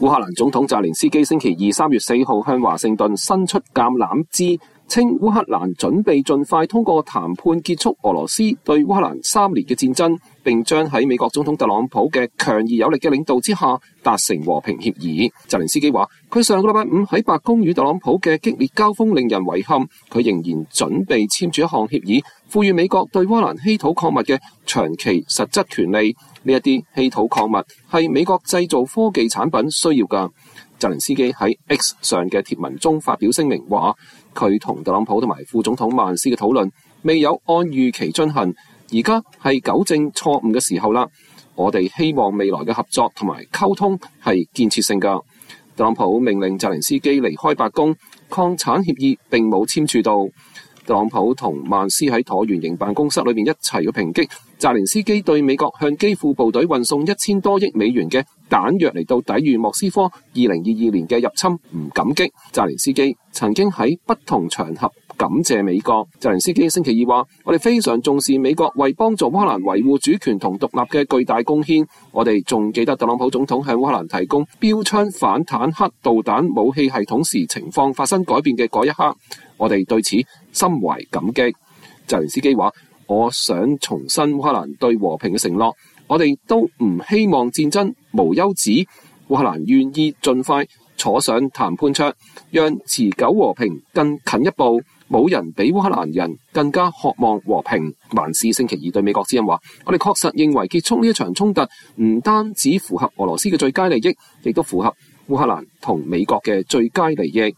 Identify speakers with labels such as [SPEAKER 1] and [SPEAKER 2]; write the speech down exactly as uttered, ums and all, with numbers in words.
[SPEAKER 1] 烏克蘭總統澤連斯基星期二三月四號向華盛頓伸出橄欖枝，稱烏克蘭準備盡快通過談判結束俄羅斯對烏克蘭三年嘅戰爭，並將喺美國總統特朗普嘅強而有力嘅領導之下達成和平協議。澤連斯基話，佢上個禮拜五喺白宮與特朗普嘅激烈交鋒令人遺憾，佢仍然準備簽署一項協議，賦予美國對烏克蘭稀土礦物嘅長期實質權利。呢一啲稀土礦物係美國製造科技產品需要㗎。澤連斯基喺 X 上嘅貼文中發表聲明話，佢同特朗普同埋副總統曼斯嘅討論未有按預期進行，而家係糾正錯誤嘅時候啦。我哋希望未來嘅合作同埋溝通係建設性㗎。特朗普命令澤連斯基離開白宮，礦產協議並冇簽署到。特朗普同曼斯喺橢圓形辦公室裏面一齊去抨擊澤連斯基對美國向基輔部隊運送一千多億美元嘅彈藥嚟到抵禦莫斯科二零二二年嘅入侵唔感激。澤連斯基曾經喺不同場合感謝美國。澤連斯基星期二話，我哋非常重視美國為幫助烏克蘭維護主權同獨立嘅巨大貢獻。我哋仲記得特朗普總統向烏克蘭提供標槍反坦克導彈武器系統時情況發生改變嘅嗰一刻，我哋對此心懷感激。澤連斯基話，我想重申烏克蘭對和平嘅承諾，我哋都唔希望戰爭無休止。烏克蘭願意盡快坐上談判桌，讓持久和平更近一步。冇人比烏克蘭人更加渴望和平。曼斯星期二對美國之音話，我哋確實認為結束呢一場衝突唔單止符合俄羅斯嘅最佳利益，亦都符合烏克蘭同美國嘅最佳利益。